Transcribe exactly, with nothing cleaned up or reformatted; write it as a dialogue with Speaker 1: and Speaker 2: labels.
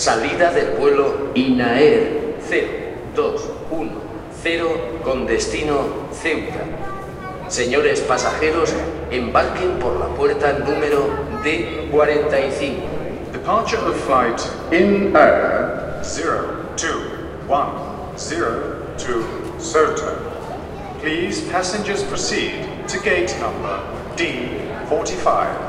Speaker 1: Salida del vuelo INAER cero dos uno cero con destino Ceuta. Señores pasajeros, embarquen por la puerta número D cuarenta y cinco.
Speaker 2: Departure of flight INAER zero two one zero to Ceuta. Please, passengers proceed to gate number D forty-five.